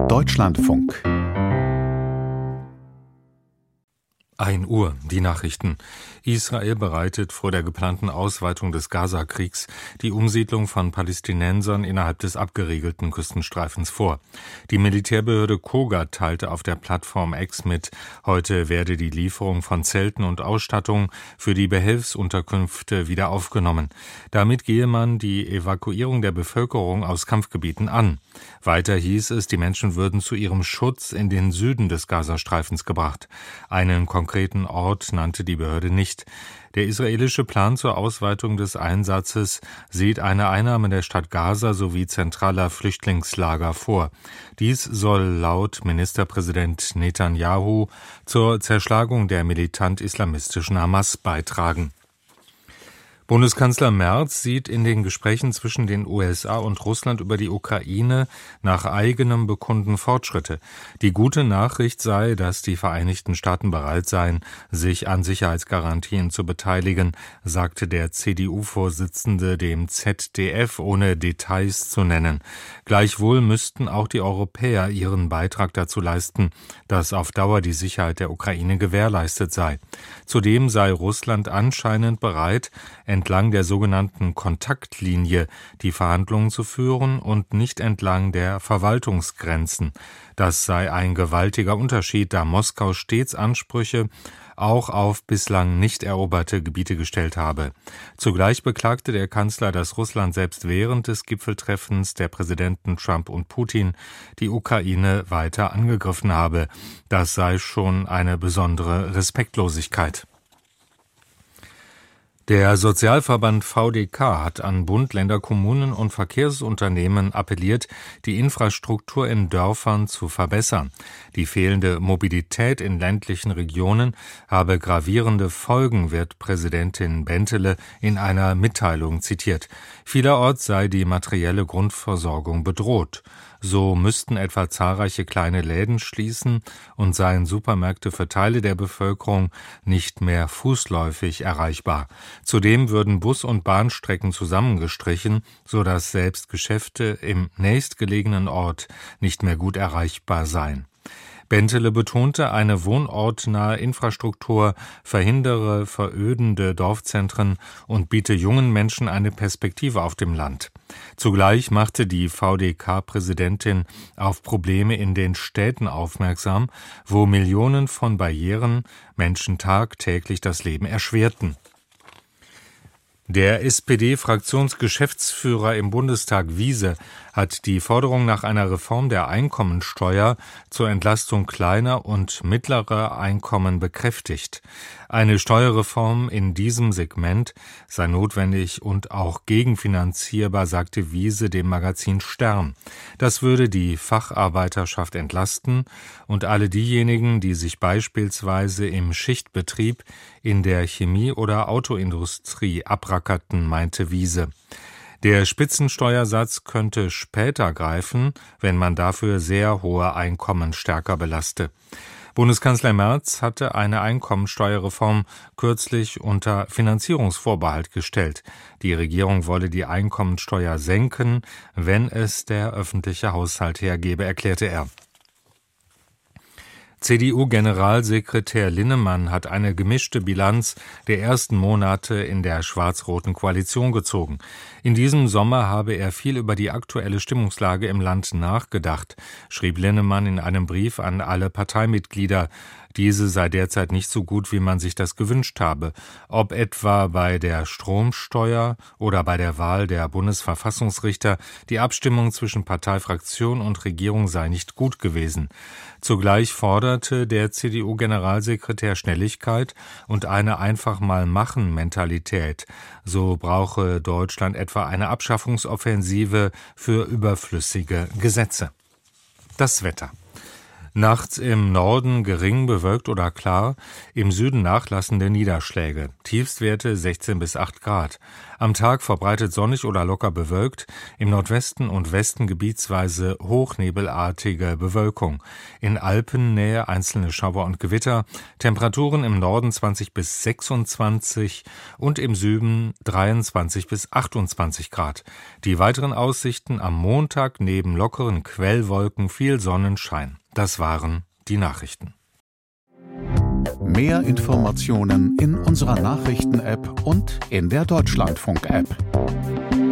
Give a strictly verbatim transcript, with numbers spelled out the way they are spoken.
Deutschlandfunk. ein Uhr, die Nachrichten. Israel bereitet vor der geplanten Ausweitung des Gaza-Kriegs die Umsiedlung von Palästinensern innerhalb des abgeriegelten Küstenstreifens vor. Die Militärbehörde Koga teilte auf der Plattform X mit, heute werde die Lieferung von Zelten und Ausstattung für die Behelfsunterkünfte wieder aufgenommen. Damit gehe man die Evakuierung der Bevölkerung aus Kampfgebieten an. Weiter hieß es, die Menschen würden zu ihrem Schutz in den Süden des Gazastreifens gebracht. Einen konkreten Ort nannte die Behörde nicht. Der israelische Plan zur Ausweitung des Einsatzes sieht eine Einnahme der Stadt Gaza sowie zentraler Flüchtlingslager vor. Dies soll laut Ministerpräsident Netanyahu zur Zerschlagung der militant-islamistischen Hamas beitragen. Bundeskanzler Merz sieht in den Gesprächen zwischen den U S A und Russland über die Ukraine nach eigenem Bekunden Fortschritte. Die gute Nachricht sei, dass die Vereinigten Staaten bereit seien, sich an Sicherheitsgarantien zu beteiligen, sagte der C D U-Vorsitzende dem Z D F, ohne Details zu nennen. Gleichwohl müssten auch die Europäer ihren Beitrag dazu leisten, dass auf Dauer die Sicherheit der Ukraine gewährleistet sei. Zudem sei Russland anscheinend bereit, entlang der sogenannten Kontaktlinie die Verhandlungen zu führen und nicht entlang der Verwaltungsgrenzen. Das sei ein gewaltiger Unterschied, da Moskau stets Ansprüche auch auf bislang nicht eroberte Gebiete gestellt habe. Zugleich beklagte der Kanzler, dass Russland selbst während des Gipfeltreffens der Präsidenten Trump und Putin die Ukraine weiter angegriffen habe. Das sei schon eine besondere Respektlosigkeit. Der Sozialverband V D K hat an Bund, Länder, Kommunen und Verkehrsunternehmen appelliert, die Infrastruktur in Dörfern zu verbessern. Die fehlende Mobilität in ländlichen Regionen habe gravierende Folgen, wird Präsidentin Bentele in einer Mitteilung zitiert. Vielerorts sei die materielle Grundversorgung bedroht. So müssten etwa zahlreiche kleine Läden schließen und seien Supermärkte für Teile der Bevölkerung nicht mehr fußläufig erreichbar. Zudem würden Bus- und Bahnstrecken zusammengestrichen, sodass selbst Geschäfte im nächstgelegenen Ort nicht mehr gut erreichbar seien. Bentele betonte, eine wohnortnahe Infrastruktur verhindere verödende Dorfzentren und biete jungen Menschen eine Perspektive auf dem Land. Zugleich machte die V D K-Präsidentin auf Probleme in den Städten aufmerksam, wo Millionen von Barrieren Menschen tagtäglich das Leben erschwerten. Der S P D-Fraktionsgeschäftsführer im Bundestag Wiese hat die Forderung nach einer Reform der Einkommensteuer zur Entlastung kleiner und mittlerer Einkommen bekräftigt. Eine Steuerreform in diesem Segment sei notwendig und auch gegenfinanzierbar, sagte Wiese dem Magazin Stern. Das würde die Facharbeiterschaft entlasten und alle diejenigen, die sich beispielsweise im Schichtbetrieb in der Chemie- oder Autoindustrie abrackerten, meinte Wiese. Der Spitzensteuersatz könnte später greifen, wenn man dafür sehr hohe Einkommen stärker belaste. Bundeskanzler Merz hatte eine Einkommensteuerreform kürzlich unter Finanzierungsvorbehalt gestellt. Die Regierung wolle die Einkommensteuer senken, wenn es der öffentliche Haushalt hergebe, erklärte er. C D U-Generalsekretär Linnemann hat eine gemischte Bilanz der ersten Monate in der schwarz-roten Koalition gezogen. In diesem Sommer habe er viel über die aktuelle Stimmungslage im Land nachgedacht, schrieb Linnemann in einem Brief an alle Parteimitglieder. Diese sei derzeit nicht so gut, wie man sich das gewünscht habe. Ob etwa bei der Stromsteuer oder bei der Wahl der Bundesverfassungsrichter, die Abstimmung zwischen Parteifraktion und Regierung sei nicht gut gewesen. Zugleich forderte der C D U-Generalsekretär Schnelligkeit und eine Einfach-mal-machen-Mentalität. So brauche Deutschland etwa eine Abschaffungsoffensive für überflüssige Gesetze. Das Wetter. Nachts im Norden gering bewölkt oder klar, im Süden nachlassende Niederschläge. Tiefstwerte sechzehn bis acht Grad. Am Tag verbreitet sonnig oder locker bewölkt, im Nordwesten und Westen gebietsweise hochnebelartige Bewölkung. In Alpennähe einzelne Schauer und Gewitter. Temperaturen im Norden zwanzig bis sechsundzwanzig und im Süden dreiundzwanzig bis achtundzwanzig Grad. Die weiteren Aussichten am Montag neben lockeren Quellwolken viel Sonnenschein. Das waren die Nachrichten. Mehr Informationen in unserer Nachrichten-App und in der Deutschlandfunk-App.